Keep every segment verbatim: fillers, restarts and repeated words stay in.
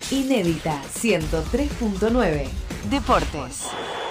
Inédita ciento tres punto nueve. Deportes.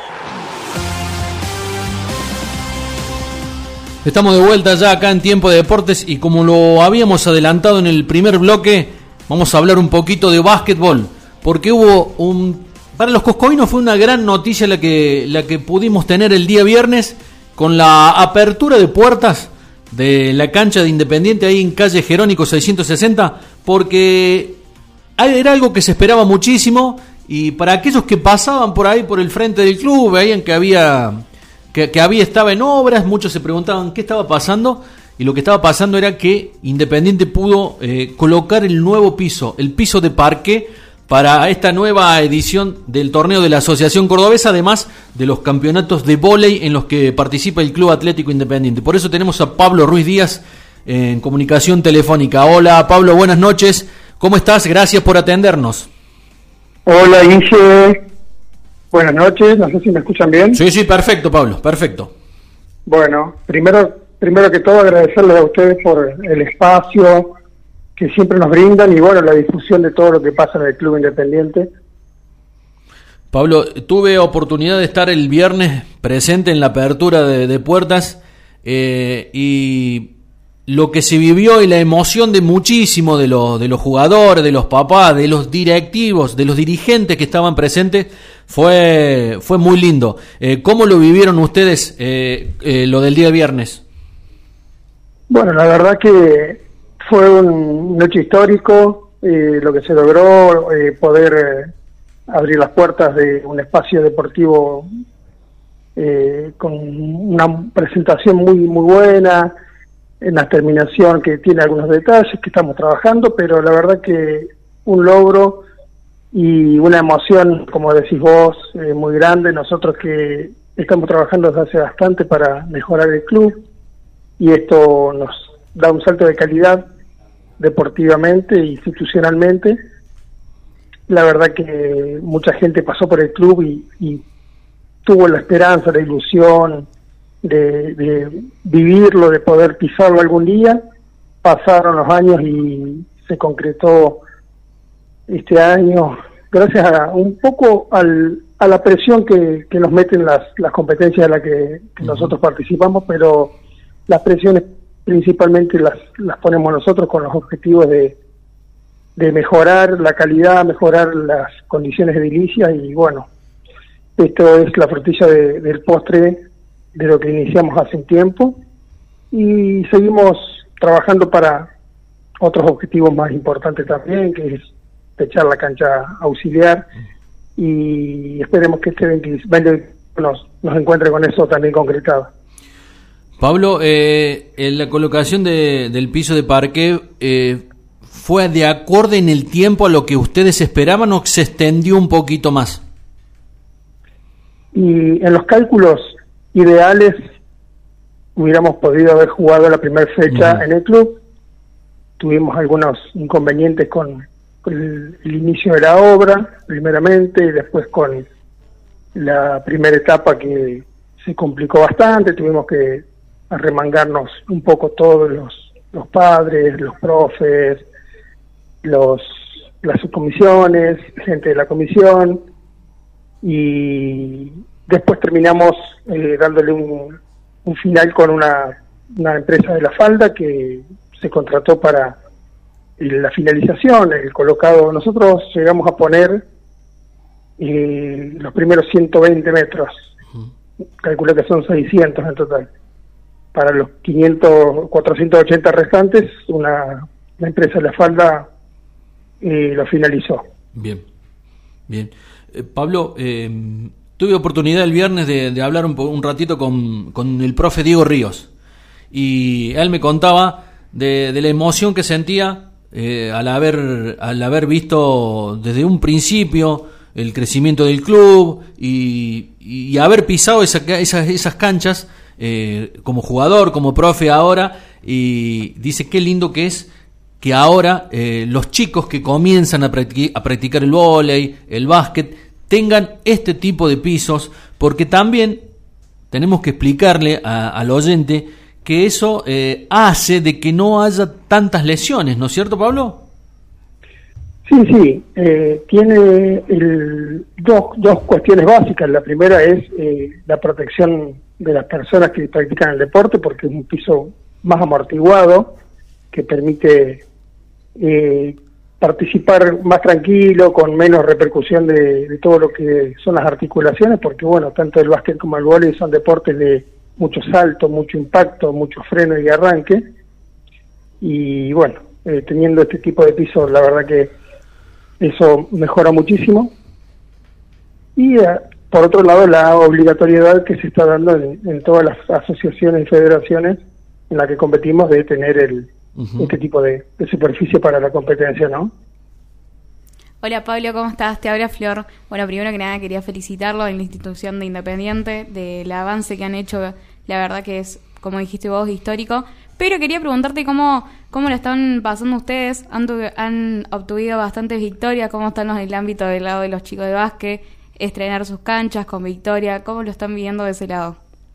Estamos de vuelta ya acá en Tiempo de Deportes y como lo habíamos adelantado en el primer bloque, vamos a hablar un poquito de básquetbol, porque hubo un... Para los coscovinos fue una gran noticia la que, la que pudimos tener el día viernes con la apertura de puertas de la cancha de Independiente ahí en calle Jerónico seiscientos sesenta, porque era algo que se esperaba muchísimo y para aquellos que pasaban por ahí por el frente del club veían que había que, que había estaba en obras, muchos se preguntaban qué estaba pasando y lo que estaba pasando era que Independiente pudo eh, colocar el nuevo piso, el piso de parqué para esta nueva edición del torneo de la Asociación Cordobesa, además de los campeonatos de vóley en los que participa el Club Atlético Independiente. Por eso tenemos a Pablo Ruiz Díaz en comunicación telefónica. Hola Pablo, buenas noches. ¿Cómo estás? Gracias por atendernos. Hola Guille, buenas noches, no sé si me escuchan bien. Sí, sí, perfecto Pablo, perfecto. Bueno, primero, primero que todo agradecerles a ustedes por el espacio que siempre nos brindan y bueno, la difusión de todo lo que pasa en el Club Independiente. Pablo, tuve oportunidad de estar el viernes presente en la apertura de, de puertas eh, y lo que se vivió y la emoción de muchísimo de los de los jugadores, de los papás, de los directivos, de los dirigentes que estaban presentes fue fue muy lindo. Eh, ¿Cómo lo vivieron ustedes eh, eh, lo del día viernes? Bueno, la verdad que fue un hecho histórico, eh, lo que se logró, eh, poder eh, abrir las puertas de un espacio deportivo eh, con una presentación muy muy buena, en la terminación que tiene algunos detalles que estamos trabajando, pero la verdad que un logro y una emoción, como decís vos, eh, muy grande. Nosotros que estamos trabajando desde hace bastante para mejorar el club y esto nos da un salto de calidad deportivamente e institucionalmente. La verdad que mucha gente pasó por el club y, y tuvo la esperanza, la ilusión de, de vivirlo, de poder pisarlo algún día. Pasaron los años y se concretó este año gracias a un poco al, a la presión que, que nos meten las, las competencias en las que, que nosotros participamos, pero las presiones principalmente las, las ponemos nosotros con los objetivos de, de mejorar la calidad, mejorar las condiciones edilicias y bueno, esto es la frutilla de, del postre de lo que iniciamos hace un tiempo y seguimos trabajando para otros objetivos más importantes también, que es techar la cancha auxiliar y esperemos que este veinte nos, nos encuentre con eso también concretado. Pablo, eh, en la colocación de, del piso de parqué, eh, ¿fue de acorde en el tiempo a lo que ustedes esperaban o se extendió un poquito más? Y en los cálculos ideales hubiéramos podido haber jugado la primera fecha uh-huh. en el club. Tuvimos algunos inconvenientes con, con el, el inicio de la obra, primeramente, y después con la primera etapa que se complicó bastante, tuvimos que arremangarnos un poco todos los, los padres, los profes, los las subcomisiones, gente de la comisión, y después terminamos eh, dándole un, un final con una, una empresa de la falda que se contrató para la finalización, el colocado. Nosotros llegamos a poner eh, los primeros ciento veinte metros, uh-huh. calculo que son seiscientos en total. Para los quinientos, cuatrocientos ochenta restantes, una, una empresa de la falda eh, lo finalizó. Bien, bien. Eh, Pablo, eh, tuve oportunidad el viernes de, de hablar un, un ratito con, con el profe Diego Ríos y él me contaba de, de la emoción que sentía eh, al haber al haber visto desde un principio el crecimiento del club y, y haber pisado esa, esas, esas canchas eh, como jugador, como profe ahora, y dice qué lindo que es que ahora eh, los chicos que comienzan a practicar, a practicar el vóley, el básquet, tengan este tipo de pisos, porque también tenemos que explicarle a, al oyente que eso eh, hace de que no haya tantas lesiones, ¿no es cierto, Pablo? Sí, sí, eh, tiene el, dos, dos cuestiones básicas. La primera es eh, la protección de las personas que practican el deporte, porque es un piso más amortiguado, que permite eh, participar más tranquilo, con menos repercusión de, de todo lo que son las articulaciones, porque bueno, tanto el básquet como el vóley son deportes de mucho salto, mucho impacto, mucho freno y arranque, y bueno, eh, teniendo este tipo de pisos, la verdad que eso mejora muchísimo. Y eh, por otro lado, la obligatoriedad que se está dando en, en todas las asociaciones y federaciones en las que competimos de tener el uh-huh. este tipo de, de superficie para la competencia, ¿no? Hola Pablo, ¿cómo estás? Te habla Flor. Bueno, primero que nada quería felicitarlo en la institución de Independiente, del avance que han hecho, la verdad que es, como dijiste vos, histórico. Pero quería preguntarte cómo, cómo lo están pasando ustedes. Han, tu, han obtenido bastantes victorias. ¿Cómo están en el ámbito del lado de los chicos de básquet? Estrenar sus canchas con victoria. ¿Cómo lo están viviendo de ese lado?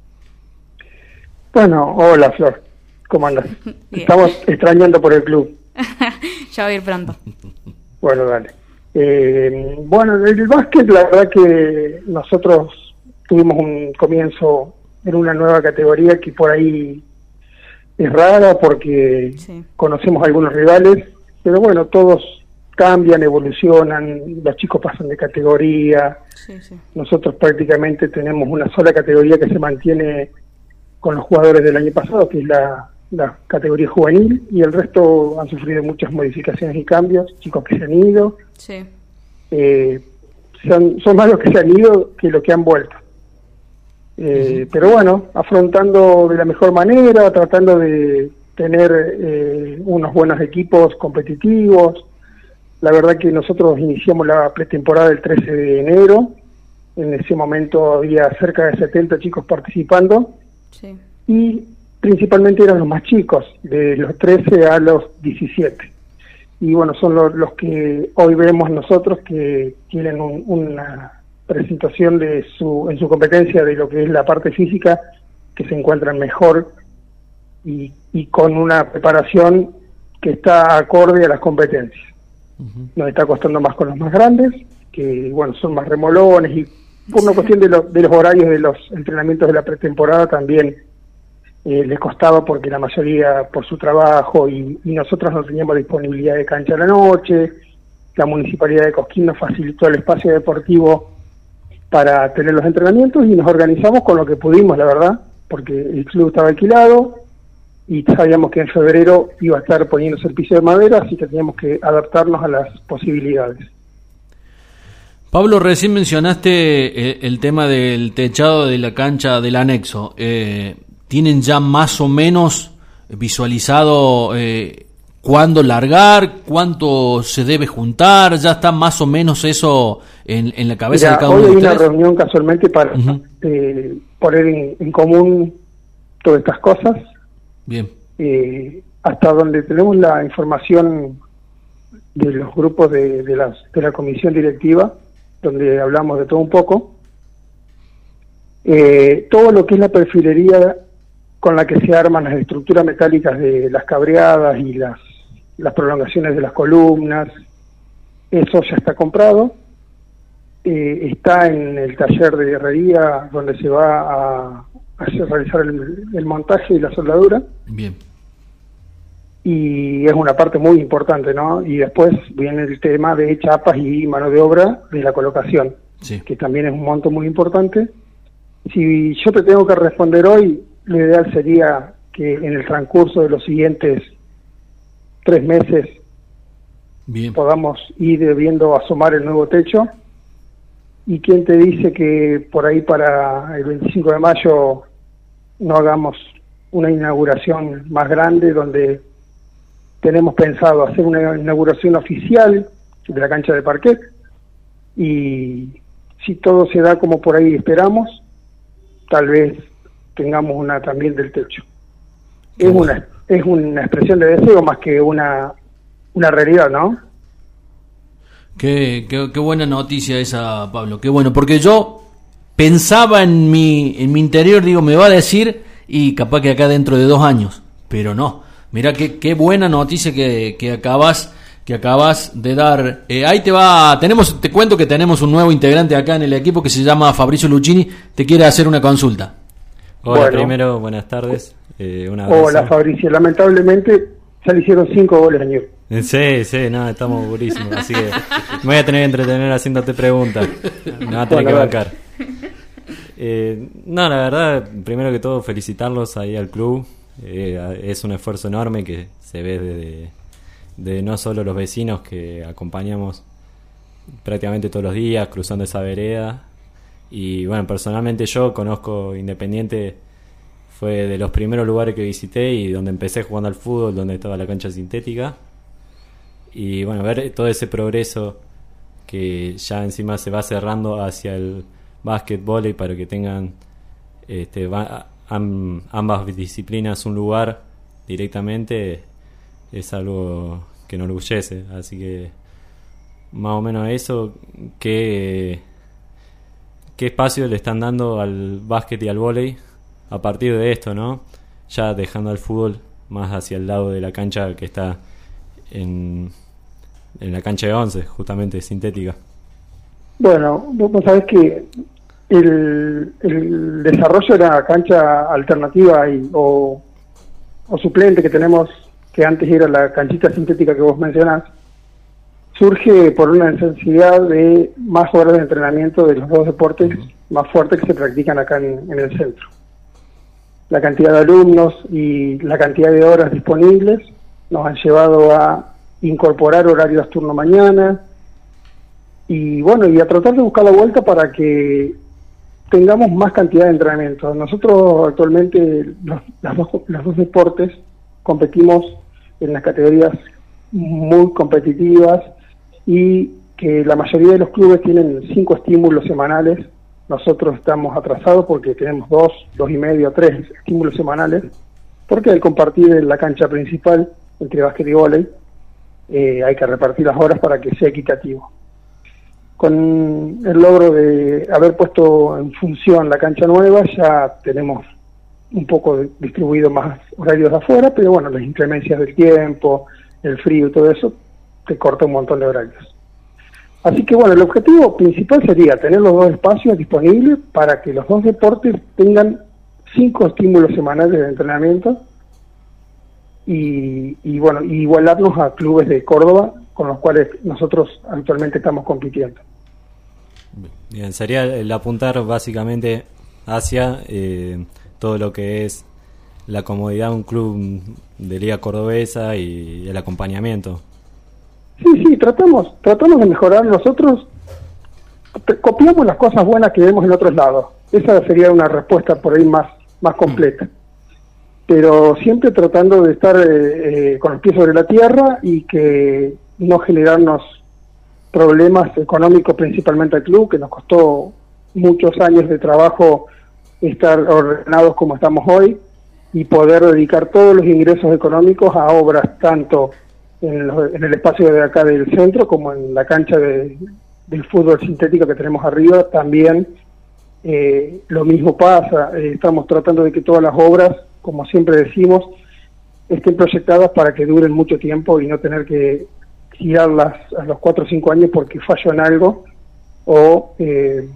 Bueno, hola Flor. ¿Cómo andas? Estamos extrañando por el club. Ya voy a ir pronto. Bueno, dale. Eh, bueno, el básquet, la verdad que nosotros tuvimos un comienzo en una nueva categoría que por ahí es rara porque sí. conocemos algunos rivales, pero bueno, todos cambian, evolucionan, los chicos pasan de categoría, sí, sí. Nosotros prácticamente tenemos una sola categoría que se mantiene con los jugadores del año pasado, que es la, la categoría juvenil, y el resto han sufrido muchas modificaciones y cambios, chicos que se han ido, sí. eh, son, son más los que se han ido que los que han vuelto. Eh, uh-huh. Pero bueno, afrontando de la mejor manera, tratando de tener eh, unos buenos equipos competitivos. La verdad que nosotros iniciamos la pretemporada el trece de enero, en ese momento había cerca de setenta chicos participando, sí. Y principalmente eran los más chicos, de los trece a los diecisiete. Y bueno, son los, los que hoy vemos nosotros que tienen un, una presentación de su en su competencia de lo que es la parte física, que se encuentran mejor y, y con una preparación que está acorde a las competencias. Uh-huh. Nos está costando más con los más grandes, que bueno, son más remolones, y por una cuestión de, lo, de los horarios de los entrenamientos de la pretemporada también eh, les costaba, porque la mayoría por su trabajo y, y nosotros no teníamos disponibilidad de cancha a la noche. La Municipalidad de Cosquín nos facilitó el espacio deportivo para tener los entrenamientos y nos organizamos con lo que pudimos, la verdad, porque el club estaba alquilado y sabíamos que en febrero iba a estar poniéndose el piso de madera, así que teníamos que adaptarnos a las posibilidades. Pablo, recién mencionaste el, el tema del techado de la cancha del anexo. Eh, ¿Tienen ya más o menos visualizado eh, cuándo largar, cuánto se debe juntar? ¿Ya está más o menos eso en, en la cabeza? Mira, de cada uno de ustedes? Hoy hay una reunión casualmente para uh-huh. eh, poner en, en común todas estas cosas. Bien. Eh, hasta donde tenemos la información de los grupos de, de, las, de la comisión directiva, donde hablamos de todo un poco, eh, todo lo que es la perfilería con la que se arman las estructuras metálicas de las cabreadas y las, las prolongaciones de las columnas, eso ya está comprado, eh, está en el taller de herrería donde se va a, a realizar el, el montaje y la soldadura. Bien. Y es una parte muy importante, ¿no? Y después viene el tema de chapas y mano de obra de la colocación, sí. que también es un monto muy importante. Si yo te tengo que responder hoy, lo ideal sería que en el transcurso de los siguientes tres meses Bien. podamos ir viendo asomar el nuevo techo. ¿Y quién te dice que por ahí para el veinticinco de mayo no hagamos una inauguración más grande, donde tenemos pensado hacer una inauguración oficial de la cancha de parquet? Y si todo se da como por ahí esperamos, tal vez tengamos una también del techo. Es una es una expresión de deseo más que una una realidad, ¿no? Qué, qué, qué buena noticia esa, Pablo, qué bueno, porque yo pensaba en mi en mi interior, digo, me va a decir, y capaz que acá dentro de dos años, pero no. Mirá qué, qué buena noticia que, que acabas que acabas de dar. Eh, ahí te va, tenemos, te cuento que tenemos un nuevo integrante acá en el equipo que se llama Fabricio Luchini, te quiere hacer una consulta. Hola, bueno, primero, buenas tardes. Eh, un abrazo. Hola, Fabricio. Lamentablemente ya le hicieron cinco goles a Newell's. Sí, sí, no, estamos durísimos, así que me voy a tener que entretener haciéndote preguntas. Me va a tener Bueno, que vale. bancar. Eh, no, la verdad, primero que todo, felicitarlos ahí al club. Eh, es un esfuerzo enorme que se ve de, de no solo los vecinos que acompañamos prácticamente todos los días cruzando esa vereda. Y bueno, personalmente yo conozco Independiente, fue de los primeros lugares que visité y donde empecé jugando al fútbol, donde estaba la cancha sintética. Y bueno, ver todo ese progreso que ya encima se va cerrando hacia el básquetbol y para que tengan este, va, am, ambas disciplinas un lugar directamente, es algo que nos enorgullece. Así que más o menos eso, ¿qué, qué espacio le están dando al básquet y al vóley a partir de esto, ¿no? Ya dejando al fútbol más hacia el lado de la cancha que está en, en la cancha de once, justamente sintética. Bueno, vos sabés que el, el desarrollo de la cancha alternativa y, o, o suplente que tenemos, que antes era la canchita sintética que vos mencionás, surge por una necesidad de más horas de entrenamiento de los dos deportes más fuertes que se practican acá en, en el centro. La cantidad de alumnos y la cantidad de horas disponibles nos han llevado a incorporar horarios turno mañana y bueno, y a tratar de buscar la vuelta para que tengamos más cantidad de entrenamiento. Nosotros actualmente los, las dos, los dos deportes competimos en las categorías muy competitivas y que la mayoría de los clubes tienen cinco estímulos semanales. Nosotros estamos atrasados porque tenemos dos, dos y medio, tres estímulos semanales, porque al compartir en la cancha principal entre básquet y vóley, eh, hay que repartir las horas para que sea equitativo. Con el logro de haber puesto en función la cancha nueva, ya tenemos un poco distribuido más horarios de afuera, pero bueno, las inclemencias del tiempo, el frío y todo eso, te corta un montón de horarios. Así que bueno, el objetivo principal sería tener los dos espacios disponibles para que los dos deportes tengan cinco estímulos semanales de entrenamiento y, y bueno, y igualarnos a clubes de Córdoba con los cuales nosotros actualmente estamos compitiendo. Bien, sería el apuntar básicamente hacia eh, todo lo que es la comodidad de un club de liga cordobesa y el acompañamiento. Sí, sí, tratamos, tratamos de mejorar nosotros, copiamos las cosas buenas que vemos en otros lados. Esa sería una respuesta por ahí más, más completa. Pero siempre tratando de estar eh, eh, con los pies sobre la tierra y que no generarnos problemas económicos principalmente al club, que nos costó muchos años de trabajo estar ordenados como estamos hoy y poder dedicar todos los ingresos económicos a obras tanto en, los, en el espacio de acá del centro como en la cancha de, del fútbol sintético que tenemos arriba. También eh, lo mismo pasa, eh, estamos tratando de que todas las obras, como siempre decimos, estén proyectadas para que duren mucho tiempo y no tener que girarlas a los cuatro o cinco años porque falló en algo o eh,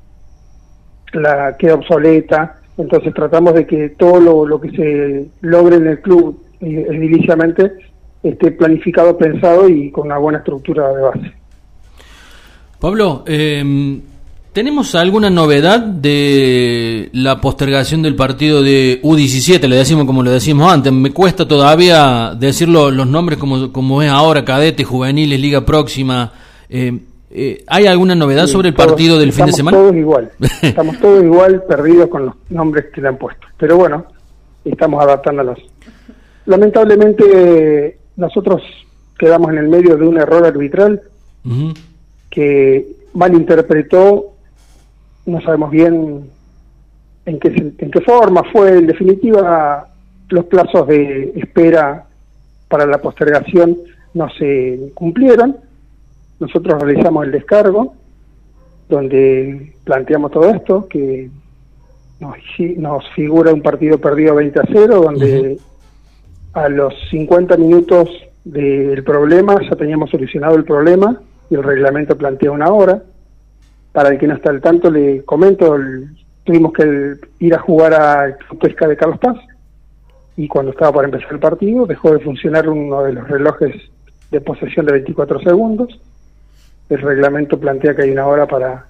la queda obsoleta. Entonces tratamos de que todo lo, lo que se logre en el club eh, ediliciamente esté planificado, pensado y con una buena estructura de base. Pablo, eh, ¿tenemos alguna novedad de la postergación del partido de U diecisiete? Le decimos como lo decimos antes, me cuesta todavía decir lo, los nombres como, como es ahora, cadete, juveniles, liga próxima. Eh, eh, ¿Hay alguna novedad sí, sobre el partido del fin de semana? Estamos todos igual, estamos todos igual perdidos con los nombres que le han puesto, pero bueno, estamos adaptándonos. Lamentablemente nosotros quedamos en el medio de un error arbitral uh-huh. que malinterpretó, no sabemos bien en qué, en qué forma fue. En definitiva, los plazos de espera para la postergación no se cumplieron. Nosotros realizamos el descargo, donde planteamos todo esto, que nos, nos figura un partido perdido veinte a cero, donde uh-huh. a los cincuenta minutos del problema, ya teníamos solucionado el problema y el reglamento plantea una hora. Para el que no está al tanto, le comento, el, tuvimos que el, ir a jugar a Club Pesca de Carlos Paz, y cuando estaba por empezar el partido dejó de funcionar uno de los relojes de posesión de veinticuatro segundos. El reglamento plantea que hay una hora para,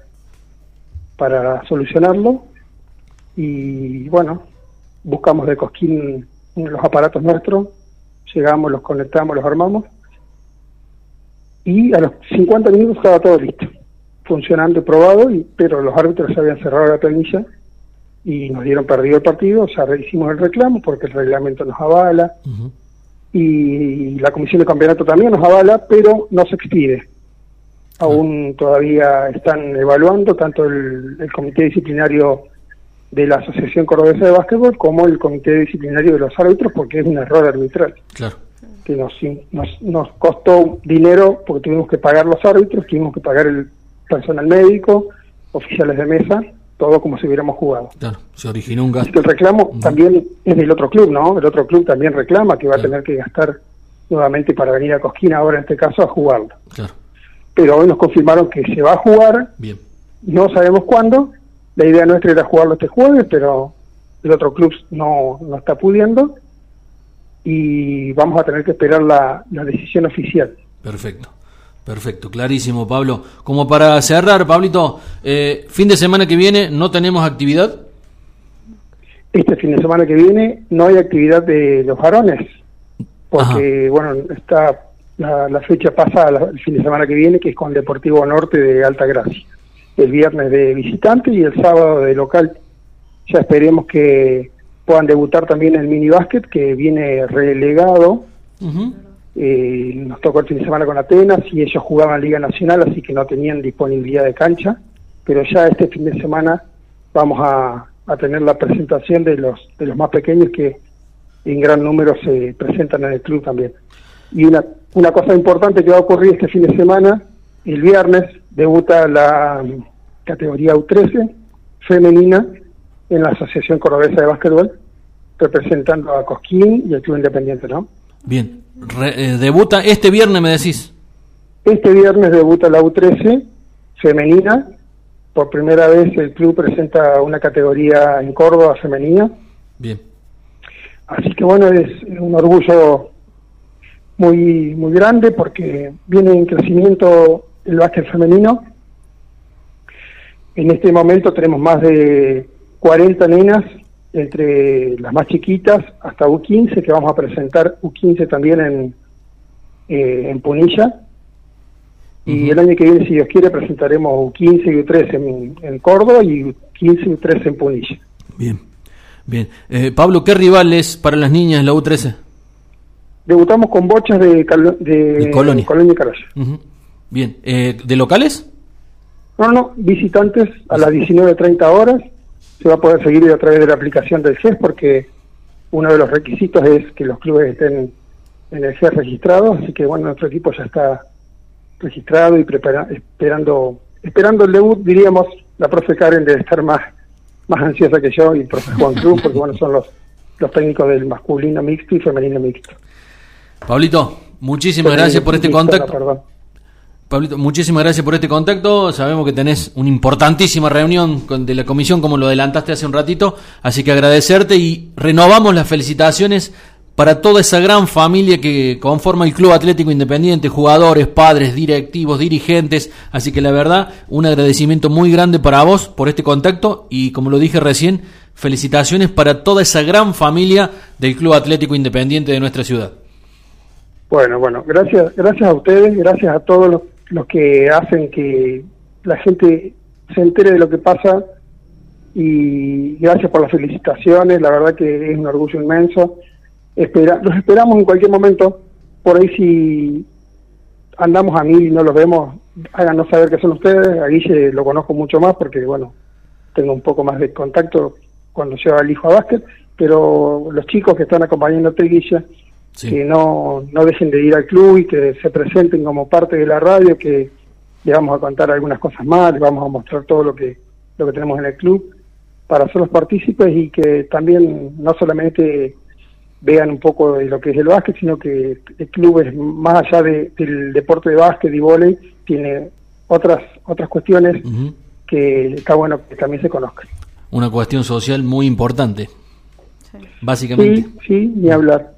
para solucionarlo, y bueno, buscamos de Cosquín los aparatos nuestros, llegamos, los conectamos, los armamos, y a los cincuenta minutos estaba todo listo, funcionando y probado, y, pero los árbitros habían cerrado la planilla y nos dieron perdido el partido. O sea, hicimos el reclamo porque el reglamento nos avala, uh-huh. y la comisión de campeonato también nos avala, pero no se expide. Aún uh-huh. todavía están evaluando tanto el, el comité disciplinario de la Asociación Cordobesa de Básquetbol como el comité disciplinario de los árbitros, porque es un error arbitral. Claro. Que nos, nos, nos costó dinero porque tuvimos que pagar los árbitros, tuvimos que pagar el personal médico, oficiales de mesa, todo como si hubiéramos jugado. Claro, se originó un gasto. Así que el reclamo uh-huh. también es del otro club, ¿no? El otro club también reclama que va claro. a tener que gastar nuevamente para venir a Cosquín ahora, en este caso, a jugarlo. Claro. Pero hoy nos confirmaron que se va a jugar. Bien. No sabemos cuándo. La idea nuestra era jugarlo este jueves, pero el otro club no, no está pudiendo, y vamos a tener que esperar la, la decisión oficial. Perfecto, perfecto, clarísimo, Pablo. Como para cerrar, Pablito, eh, fin de semana que viene no tenemos actividad. Este fin de semana que viene no hay actividad de los varones, porque Ajá. bueno, está la, la fecha pasada, la, el fin de semana que viene, que es con Deportivo Norte de Altagracia. El viernes de visitante y el sábado de local. Ya esperemos que puedan debutar también el mini básquet, que viene relegado. Uh-huh. Eh, nos tocó el fin de semana con Atenas y ellos jugaban Liga Nacional, así que no tenían disponibilidad de cancha, pero ya este fin de semana vamos a, a tener la presentación de los de los más pequeños, que en gran número se presentan en el club también. Y una, una cosa importante que va a ocurrir este fin de semana: el viernes debuta la categoría U trece femenina en la Asociación Cordobesa de Básquetbol, representando a Cosquín y el Club Independiente, ¿no? Bien. Re, eh, debuta este viernes, me decís. Este viernes debuta la U trece femenina. Por primera vez el club presenta una categoría en Córdoba femenina. Bien. Así que bueno, es un orgullo muy muy grande, porque viene en crecimiento el básquet femenino. En este momento tenemos más de cuarenta nenas, entre las más chiquitas hasta U quince, que vamos a presentar U quince también en, eh, en Punilla. Uh-huh. Y el año que viene, si Dios quiere, presentaremos U quince y U trece en, en Córdoba y U quince y U trece en Punilla. Bien, bien. Eh, Pablo, ¿qué rival es para las niñas la U trece? Debutamos con Bochas de, Cal- de, de Colonia. Colonia y Caraya. Uh-huh. Bien. Eh, ¿De locales? No, no, visitantes a las diecinueve treinta horas. Se va a poder seguir a través de la aplicación del G E S, porque uno de los requisitos es que los clubes estén en el G E S registrados, así que bueno, nuestro equipo ya está registrado y prepara, esperando esperando el debut, diríamos. La profe Karen debe estar más más ansiosa que yo, y el profe Juan Cruz, porque bueno, son los, los técnicos del masculino mixto y femenino mixto. Pablito, muchísimas Pero, gracias por este mixto, contacto. No, perdón. Pablito, muchísimas gracias por este contacto. Sabemos que tenés una importantísima reunión con, de la comisión, como lo adelantaste hace un ratito, así que agradecerte, y renovamos las felicitaciones para toda esa gran familia que conforma el Club Atlético Independiente, jugadores, padres, directivos, dirigentes. Así que la verdad, un agradecimiento muy grande para vos por este contacto, y como lo dije recién, felicitaciones para toda esa gran familia del Club Atlético Independiente de nuestra ciudad. Bueno, bueno, gracias, gracias a ustedes, gracias a todos los los que hacen que la gente se entere de lo que pasa, y gracias por las felicitaciones. La verdad que es un orgullo inmenso. Espera, los esperamos en cualquier momento. Por ahí, si andamos a mil y no los vemos, háganos saber que son ustedes. A Guille lo conozco mucho más porque, bueno, tengo un poco más de contacto cuando lleva al hijo a básquet, pero los chicos que están acompañándote, Guille, sí, que no, no dejen de ir al club y que se presenten como parte de la radio, que le vamos a contar algunas cosas más, le vamos a mostrar todo lo que lo que tenemos en el club para ser los partícipes, y que también no solamente vean un poco de lo que es el básquet, sino que el club es más allá de, del deporte de básquet y vóley, tiene otras otras cuestiones uh-huh. que está bueno que también se conozcan. Una cuestión social muy importante, sí. básicamente. Sí, sí, ni hablar.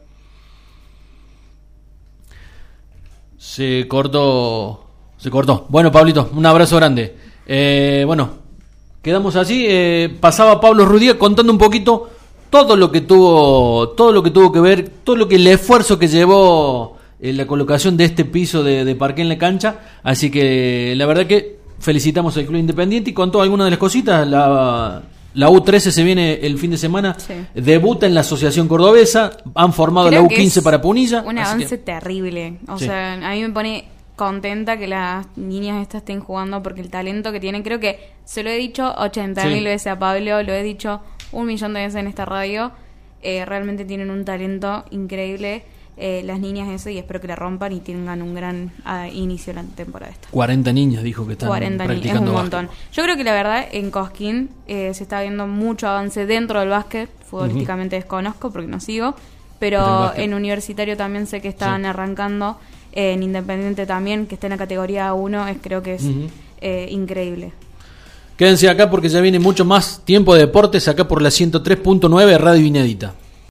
Se cortó, se cortó. Bueno, Pablito, un abrazo grande. Eh, bueno, quedamos así. Eh, pasaba Pablo Rudía contando un poquito todo lo que tuvo, todo lo que tuvo que ver, todo lo que el esfuerzo que llevó en la colocación de este piso de, de parqué en la cancha. Así que la verdad que felicitamos al Club Independiente y contó algunas de las cositas. La, la U trece se viene el fin de semana, sí. debuta en la Asociación Cordobesa, han formado Creo la U quince para Punilla. Un avance que... terrible. O sí. sea, a mí me pone contenta que las niñas estas estén jugando porque el talento que tienen, creo que se lo he dicho ochenta mil sí. veces a Pablo, lo he dicho un millón de veces en esta radio, eh, realmente tienen un talento increíble eh, las niñas eso, y espero que la rompan y tengan un gran uh, inicio de la temporada esta. cuarenta niñas dijo que están cuarenta practicando niñas, es un básquet. montón. Yo creo que la verdad en Cosquín eh, se está viendo mucho avance dentro del básquet, futbolísticamente uh-huh. desconozco porque no sigo, pero en Universitario también sé que están sí. arrancando, eh, en Independiente también, que está en la categoría uno, es, creo que es uh-huh. eh, increíble. Quédense acá porque ya viene mucho más tiempo de deportes acá por la ciento tres punto nueve Radio Inédita.